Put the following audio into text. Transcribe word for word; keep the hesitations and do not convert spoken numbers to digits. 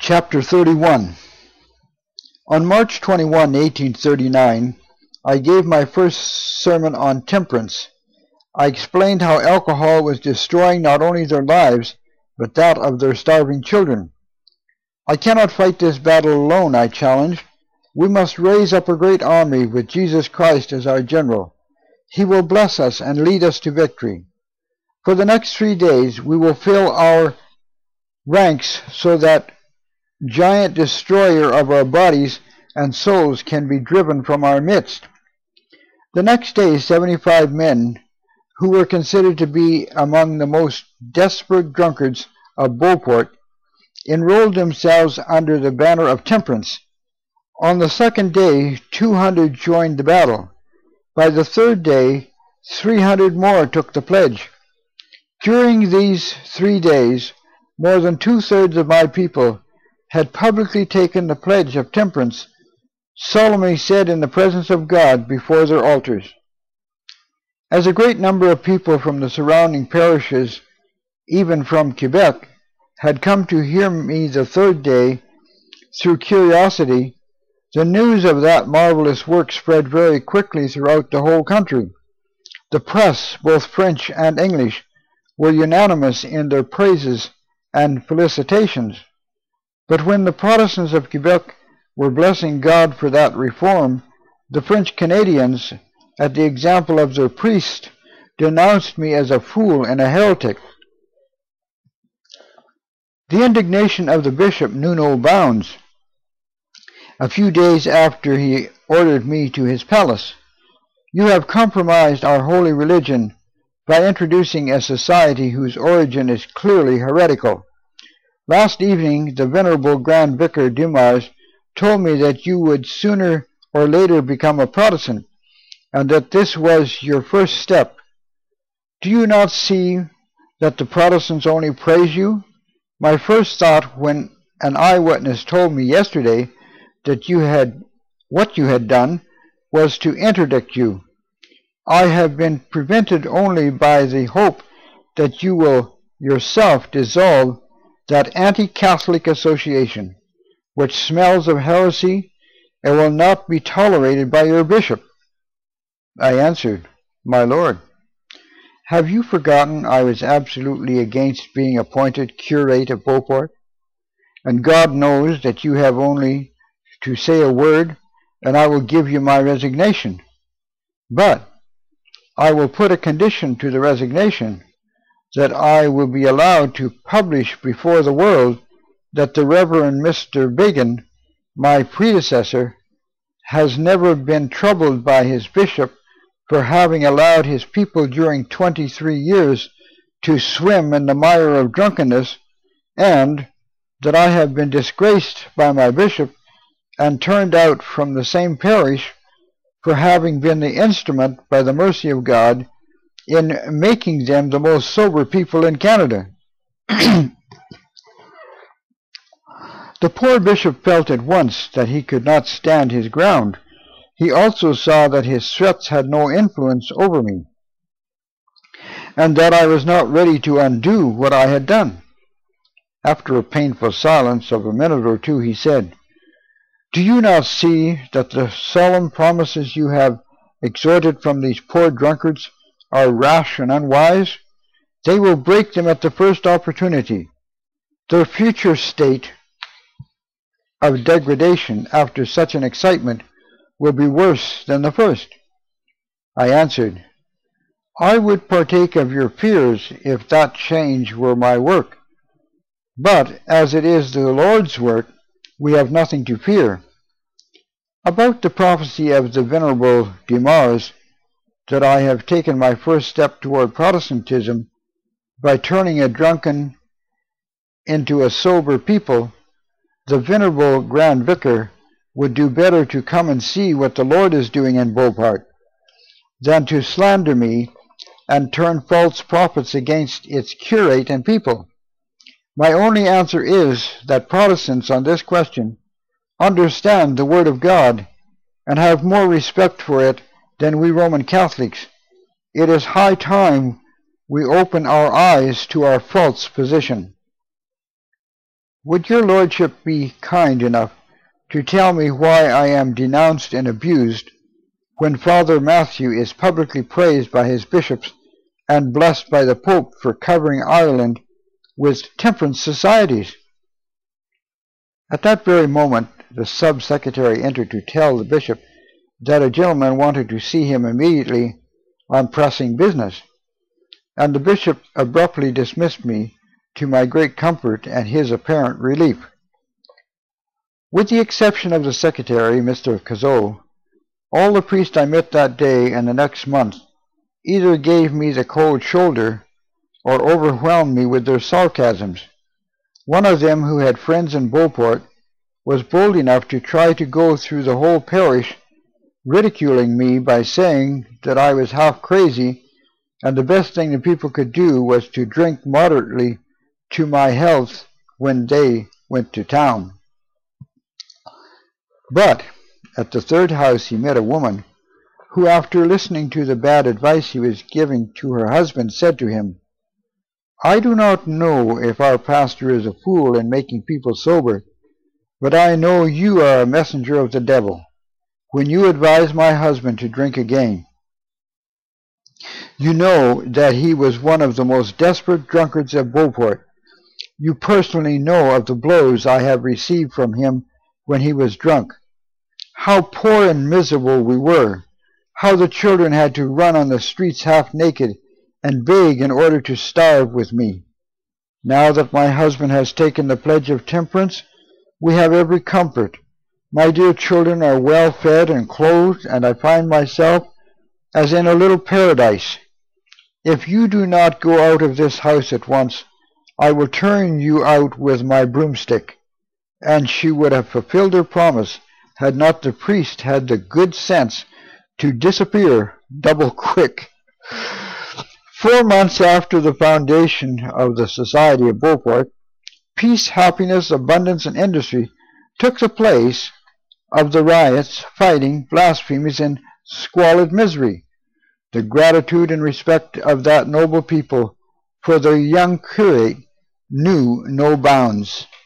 Chapter thirty-one. On March twenty-first, eighteen thirty-nine, I gave my first sermon on temperance. I explained how alcohol was destroying not only their lives, but that of their starving children. I cannot fight this battle alone, I challenged. We must raise up a great army with Jesus Christ as our general. He will bless us and lead us to victory. For the next three days we will fill our ranks so that giant destroyer of our bodies and souls can be driven from our midst. The next day, seventy-five men, who were considered to be among the most desperate drunkards of Beauport, enrolled themselves under the banner of temperance. On the second day, two hundred joined the battle. By the third day, three hundred more took the pledge. During these three days, more than two-thirds of my people had publicly taken the pledge of temperance, solemnly said in the presence of God before their altars. As a great number of people from the surrounding parishes, even from Quebec, had come to hear me the third day through curiosity, the news of that marvelous work spread very quickly throughout the whole country. The press, both French and English, were unanimous in their praises and felicitations. But when the Protestants of Quebec were blessing God for that reform, the French Canadians, at the example of their priest, denounced me as a fool and a heretic. The indignation of the bishop knew no bounds. A few days after, he ordered me to his palace. "You have compromised our holy religion by introducing a society whose origin is clearly heretical. Last evening the venerable Grand Vicar Dimars told me that you would sooner or later become a Protestant, and that this was your first step. Do you not see that the Protestants only praise you? My first thought when an eyewitness told me yesterday that you had what you had done was to interdict you. I have been prevented only by the hope that you will yourself dissolve that anti-Catholic association, which smells of heresy and will not be tolerated by your bishop." I answered, "My lord, have you forgotten I was absolutely against being appointed curate of Beauport? And God knows that you have only to say a word, and I will give you my resignation. But I will put a condition to the resignation, that I will be allowed to publish before the world that the Reverend Mister Begin, my predecessor, has never been troubled by his bishop for having allowed his people during twenty-three years to swim in the mire of drunkenness, and that I have been disgraced by my bishop and turned out from the same parish for having been the instrument, by the mercy of God, in making them the most sober people in Canada." The poor bishop felt at once that he could not stand his ground. He also saw that his threats had no influence over me, and that I was not ready to undo what I had done. After a painful silence of a minute or two, he said, "Do you not see that the solemn promises you have extorted from these poor drunkards are rash and unwise? They will break them at the first opportunity. Their future state of degradation after such an excitement will be worse than the first." I answered, "I would partake of your fears if that change were my work. But as it is the Lord's work, we have nothing to fear. About the prophecy of the venerable Dimars, that I have taken my first step toward Protestantism by turning a drunken into a sober people, the venerable Grand Vicar would do better to come and see what the Lord is doing in Beauport than to slander me and turn false prophets against its curate and people. My only answer is that Protestants on this question understand the Word of God and have more respect for it than we Roman Catholics. It is high time we open our eyes to our false position." Would your lordship be kind enough to tell me why I am denounced and abused when Father Matthew is publicly praised by his bishops and blessed by the Pope for covering Ireland with temperance societies?" At that very moment the sub-secretary entered to tell the bishop that a gentleman wanted to see him immediately on pressing business, and the bishop abruptly dismissed me, to my great comfort and his apparent relief. With the exception of the secretary, Mister Cazot, all the priests I met that day and the next month either gave me the cold shoulder or overwhelmed me with their sarcasms. One of them, who had friends in Beauport, was bold enough to try to go through the whole parish ridiculing me by saying that I was half crazy, and the best thing the people could do was to drink moderately to my health when they went to town. But at the third house he met a woman who, after listening to the bad advice he was giving to her husband, said to him, "I do not know if our pastor is a fool in making people sober, but I know you are a messenger of the devil when you advise my husband to drink again. You know that he was one of the most desperate drunkards of Beauport. You personally know of the blows I have received from him when he was drunk. How poor and miserable we were, how the children had to run on the streets half naked and beg in order to starve with me. Now that my husband has taken the pledge of temperance, we have every comfort. My dear children are well fed and clothed, and I find myself as in a little paradise. If you do not go out of this house at once, I will turn you out with my broomstick." And she would have fulfilled her promise had not the priest had the good sense to disappear double quick. Four months after the foundation of the Society of Beauport, peace, happiness, abundance, and industry took the place of the riots, fighting, blasphemies, and squalid misery. The gratitude and respect of that noble people for their young curate knew no bounds.